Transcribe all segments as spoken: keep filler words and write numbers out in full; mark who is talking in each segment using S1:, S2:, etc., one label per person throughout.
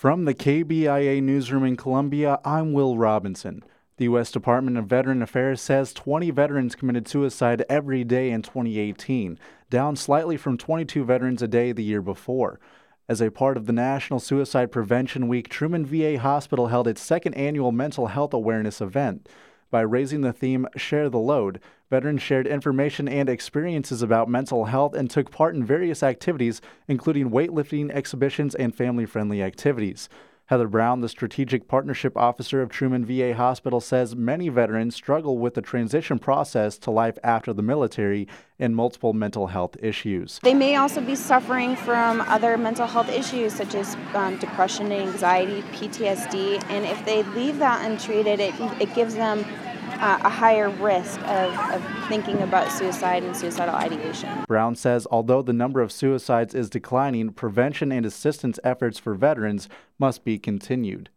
S1: From the K B I A newsroom in Columbia, I'm Will Robinson. The U S Department of Veteran Affairs says twenty veterans committed suicide every day in twenty eighteen, down slightly from twenty-two veterans a day the year before. As a part of the National Suicide Prevention Week, Truman V A Hospital held its second annual mental health awareness event. By raising the theme, Share the Load, veterans shared information and experiences about mental health and took part in various activities, including weightlifting, exhibitions, and family-friendly activities. Heather Brown, the Strategic Partnership Officer of Truman V A Hospital, says many veterans struggle with the transition process to life after the military and multiple mental health issues.
S2: They may also be suffering from other mental health issues such as um, depression, anxiety, P T S D, and if they leave that untreated, it, it gives them uh, a higher risk of, of thinking about suicide and suicidal ideation.
S1: Brown says although the number of suicides is declining, prevention and assistance efforts for veterans must be continued.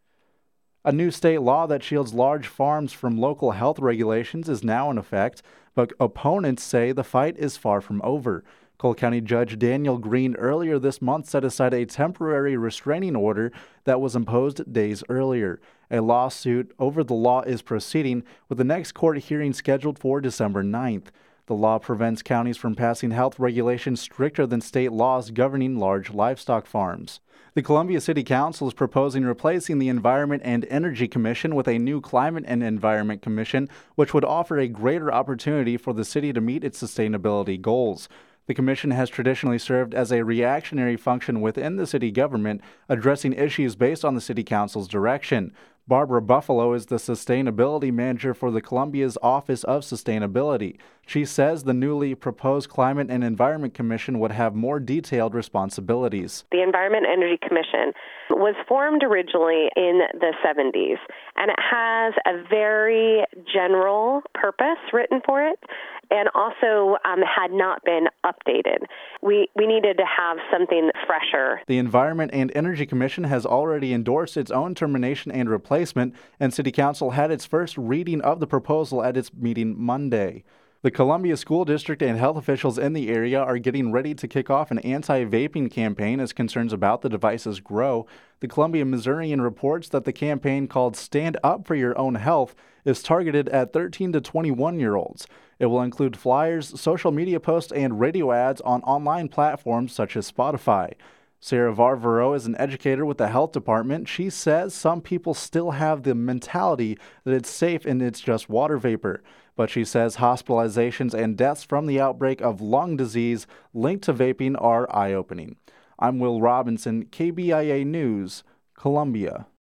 S1: A new state law that shields large farms from local health regulations is now in effect, but opponents say the fight is far from over. Cole County Judge Daniel Green earlier this month set aside a temporary restraining order that was imposed days earlier. A lawsuit over the law is proceeding, with the next court hearing scheduled for December ninth. The law prevents counties from passing health regulations stricter than state laws governing large livestock farms. The Columbia City Council is proposing replacing the Environment and Energy Commission with a new Climate and Environment Commission, which would offer a greater opportunity for the city to meet its sustainability goals. The commission has traditionally served as a reactionary function within the city government, addressing issues based on the city council's direction. Barbara Buffalo is the sustainability manager for the Columbia's Office of Sustainability. She says the newly proposed Climate and Environment Commission would have more detailed responsibilities.
S3: The Environment and Energy Commission was formed originally in the seventies, and it has a very general purpose written for it, and also um, had not been updated. We we needed to have something fresher.
S1: The Environment and Energy Commission has already endorsed its own termination and replacement, and City Council had its first reading of the proposal at its meeting Monday. The Columbia School District and health officials in the area are getting ready to kick off an anti-vaping campaign as concerns about the devices grow. The Columbia Missourian reports that the campaign, called Stand Up for Your Own Health, is targeted at thirteen to twenty-one-year-olds. It will include flyers, social media posts, and radio ads on online platforms such as Spotify. Sarah Varvaro is an educator with the health department. She says some people still have the mentality that it's safe and it's just water vapor. But she says hospitalizations and deaths from the outbreak of lung disease linked to vaping are eye-opening. I'm Will Robinson, K B I A News, Columbia.